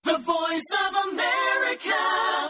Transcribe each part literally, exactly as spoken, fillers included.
The Voice of America.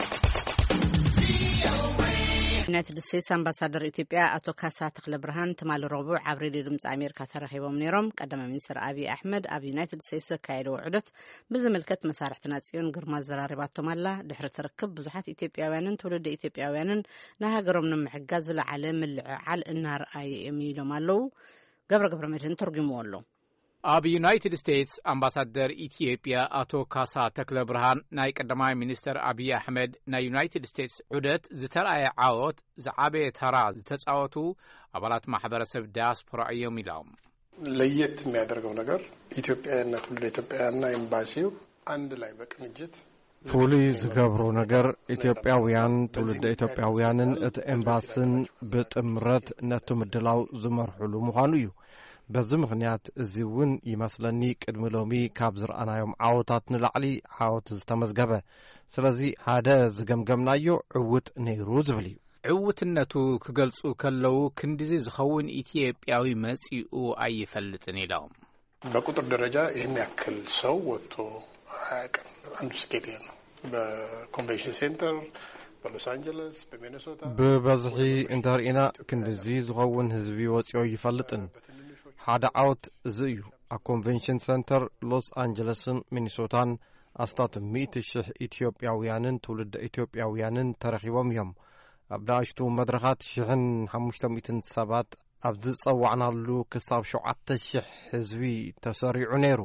ዩናይትድ ስቴትስ አምባሳደር ኢትዮጵያ አቶ ካሳ ተክለ ብርሃን ተማል ረቡዕ ኣብ ሬድዮ ድምፂ ኣሜሪካ ተራኺቦም ነይሮም። ቀዳማይ ሚኒስትር አብይ አሕመድ ኣብ ዩናይትድ ስቴትስ ካይደው ውዕደት ብዝምልከት መሳርሕትና ጽዮን ግርማ ዘራሪባቶም ኣላ። ድሕሪ ትርክብ ብዙሓት ኢትዮጵያውያንን ትውልደ ኢትዮጵያውያንን ንሃገሮም ንምሕጋዝ ዝለዓለ ምልዕዓል እናርኣዩ እዮም ኢሎም ኣለው። ገብረ ገብረ መድህን ተርጉምዎ ኣሎ። ኣብ ዩናይትድ ስቴትስ አምባሳደር ኢትዮጵያ አቶ ካሳ ተክለ ብርሃን ናይ ቀዳማይ ሚኒስትር አብይ አሕመድ ናይ ዩናይትድ ስቴትስ ዑደት ዝተርኣየ ዓወት ዝዓበየ ተራ ዝተጻወቱ አባላት ማህበረሰብ ዲያስፖራ እዮም ኢሎም። ለየት የሚያደርገው ነገር ኢትዮጵያና ትውልደ ኢትዮጵያና ኤምባሲው አንድ ላይ በቅንጅት ፉሊ ዝገብሩ ነገር ኢትዮጵያውያን ትውልደ ኢትዮጵያውያንን እቲ ኤምባሲን ብጥምረት ነቲ ምድላው ዝመርሕሉ ምዃኑ እዩ። በዚህ ምክንያት እዚውን ይመስለኒ ቅድሚ ሎሚ ካብ ዝረአናዮም ዓወታት ንላዕሊ ዓወት ዝተመዝገበ ስለዚ ሓደ ዝገምገምናዮ ዕውት ነይሩ ዝብል እዩ። ዕውትነቱ ክገልጹ ከለው ክንዲዚ ዝኸውን ኢትዮጵያዊ መጺኡ አይፈልጥን ኢሎም። በቁጥር ደረጃ ይህን ያክል ሰው ወጥቶ አያውቅም። አንዱ ስኬት ነው። በኮንቬንሽን ሴንተር በሎስ አንጀለስ በሚኒሶታ በበዝሒ እንተርኢና ክንዲዚ ዝኸውን ህዝቢ ወጽዮ ይፈልጥን ሓደ ዓወት እዚ እዩ። ኣብ ኮንቬንሽን ሴንተር ሎስ አንጀለስን ሚኒሶታን ኣስታት ሚእቲ ሽሕ ኢትዮጵያውያንን ትውልደ ኢትዮጵያውያንን ተረኺቦም እዮም። ኣብ ዳሽቱ መድረኻት ሽሕን ሓሙሽተ ሚእትን ሰባት ኣብ ዝጸዋዕናሉ ክሳብ ሸውዓተ ሽሕ ህዝቢ ተሰሪዑ ነይሩ።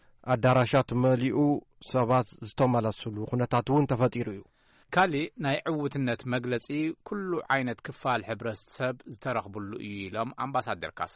ኣዳራሻት መሊኡ ሰባት ዝተመላሰሉ ኩነታት እውን ተፈጢሩ እዩ። ካሊእ ናይ ዕውትነት መግለጺ ኩሉ ዓይነት ክፋል ሕብረተሰብ ዝተረኽብሉ እዩ ኢሎም አምባሳደር ካሳ።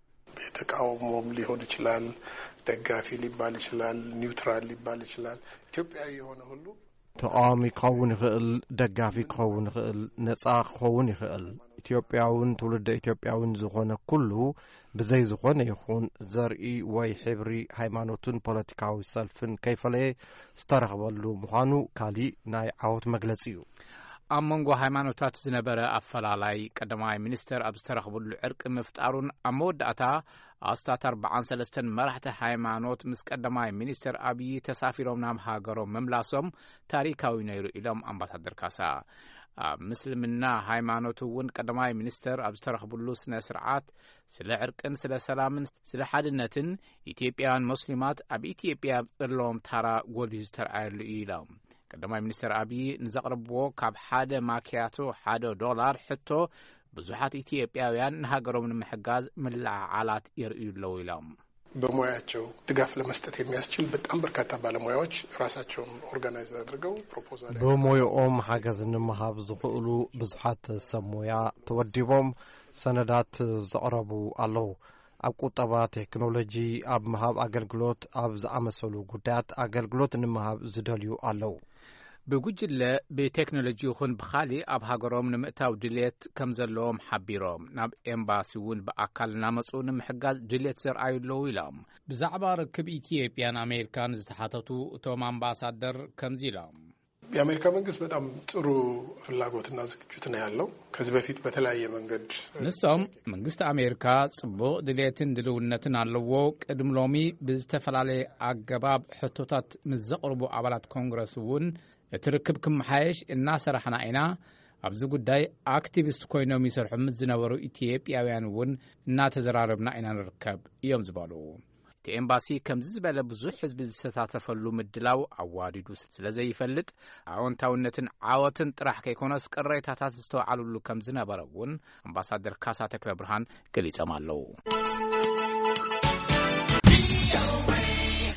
ተቃውሞም ሊሆን ይችላል፣ ደጋፊ ሊባል ይችላል፣ ኒውትራል ሊባል ይችላል። ኢትዮጵያዊ የሆነ ሁሉ ተቃዋሚ ክኸውን ይኽእል፣ ደጋፊ ክኸውን ይኽእል፣ ነጻ ክኸውን ይኽእል። ኢትዮጵያውን ትውልደ ኢትዮጵያውን ዝኾነ ኩሉ ብዘይ ዝኾነ ይኹን ዘርኢ ወይ ሕብሪ ሃይማኖትን ፖለቲካዊ ሰልፍን ከይፈለየ ዝተረኽበሉ ምዃኑ ካሊእ ናይ ዓወት መግለጺ እዩ። ኣብ መንጎ ሃይማኖታት ዝነበረ ኣፈላላይ ቀዳማይ ሚኒስትር ኣብ ዝተረኽበሉ ዕርቂ ምፍጣሩን ኣብ መወዳእታ ኣስታት ኣርባዓን ሰለስተን መራሕቲ ሃይማኖት ምስ ቀዳማይ ሚኒስትር አብይ ተሳፊሮም ናብ ሃገሮም መምላሶም ታሪካዊ ነይሩ ኢሎም አምባሳደር ካሳ። ኣብ ምስልምና ሃይማኖት እውን ቀዳማይ ሚኒስትር ኣብ ዝተረኽበሉ ስነ ስርዓት ስለ ዕርቅን ስለ ሰላምን ስለ ሓድነትን ኢትዮጵያውያን ሙስሊማት ኣብ ኢትዮጵያ ዘለዎም ታራ ጎሊሁ ዝተረኣየሉ እዩ ኢሎም። ቀዳማይ ሚኒስትር አብይ ንዘቕርብዎ ካብ ሓደ ማኪያቶ ሓደ ዶላር ሕቶ ብዙሓት ኢትዮጵያውያን ንሃገሮም ንምሕጋዝ ምልዕዓላት የርእዩለው ኢሎም። በሙያቸው ድጋፍ ለመስጠት የሚያስችል በጣም በርካታ ባለሙያዎች ራሳቸውን ኦርጋናይዝ አድርገው ፕሮፖዛል በሙያኦም ሓገዝ ንምሃብ ዝኽእሉ ብዙሓት ሰብ ሞያ ተወዲቦም ሰነዳት ዘቕረቡ ኣለው። ኣብ ቁጠባ ቴክኖሎጂ ኣብ ምሃብ አገልግሎት ኣብ ዝኣመሰሉ ጉዳያት አገልግሎት ንምሃብ ዝደልዩ ኣለው። ብጉጅለ ብቴክኖሎጂ ይኹን ብኻሊእ ኣብ ሃገሮም ንምእታው ድሌት ከም ዘለዎም ሓቢሮም ናብ ኤምባሲ እውን ብኣካል ናመፁ ንምሕጋዝ ድሌት ዘርአዩ ኣለው ኢሎም። ብዛዕባ ርክብ ኢትዮጵያን ኣሜሪካን ዝተሓተቱ እቶም አምባሳደር ከምዚ ኢሎም። የአሜሪካ መንግስት በጣም ጥሩ ፍላጎትና ዝግጅት ነው ያለው። ከዚህ በፊት በተለያየ መንገድ ንሶም መንግስት አሜሪካ ጽቡቕ ድሌትን ድልውነትን ኣለዎ። ቅድም ሎሚ ብዝተፈላለየ ኣገባብ ሕቶታት ምስ ዘቕርቡ ኣባላት ኮንግረስ እውን እቲ ርክብ ክመሓየሽ እናሰራሕና ኢና። ኣብዚ ጉዳይ ኣክቲቪስት ኮይኖም ይሰርሑ ምስ ዝነበሩ ኢትዮጵያውያን እውን እናተዘራረብና ኢና ንርከብ እዮም ዝበሉ። እቲ ኤምባሲ ከምዚ ዝበለ ብዙሕ ህዝቢ ዝተሳተፈሉ ምድላው ኣዋዲዱ ስለ ዘይፈልጥ ኣዎንታውነትን ዓወትን ጥራሕ ከይኮነስ ቅሬታታት ዝተወዓሉሉ ከም ዝነበረ እውን አምባሳደር ካሳ ተክለ ብርሃን ገሊጾም ኣለው።